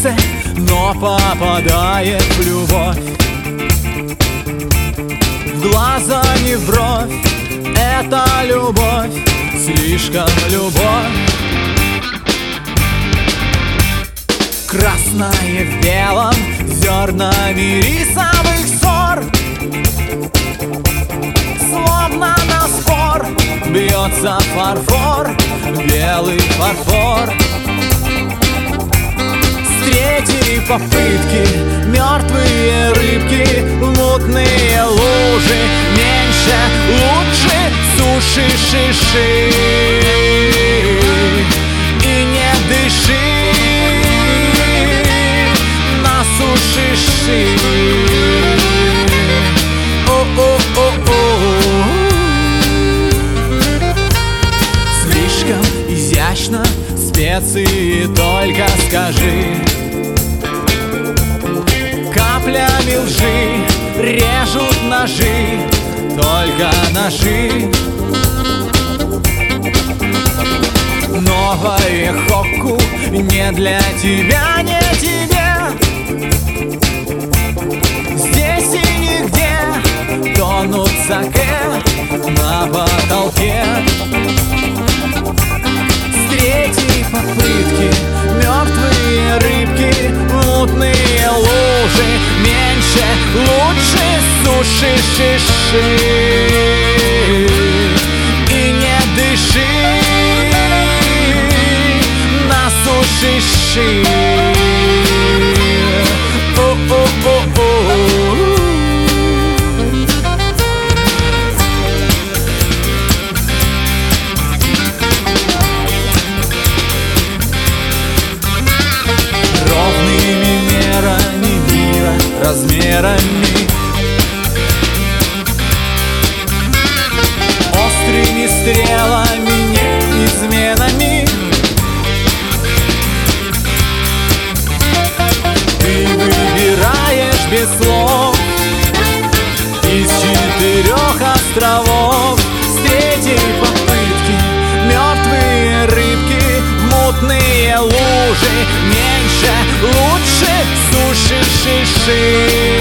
сердце, но попадает в любовь. В глаза не в бровь, это любовь, слишком любовь. Красное в белом, зернами рисовых ссор, словно на спор бьется фарфор, белый фарфор. С третьей попытки мертвые рыбки, мутные лужи, меньше, лучше, суши, шиши. И не дыши, на суши, шиши. Слишком изящно, специи только скажи. Каплями лжи режут ножи, только ножи. Новое хокку не для тебя, не тебе. Здесь и нигде тонут саке на потолке. С третьей попытки мертвые рыбки, мутные лужи, меньше, лучше, суши, шиши. И не дыши, на суши, шиши. Размерами, острыми стрелами, не изменами. Ты выбираешь без слов из 4 островов. С третьей попытки мертвые рыбки, мутные лужи, меньше, лучше, суши, шиши.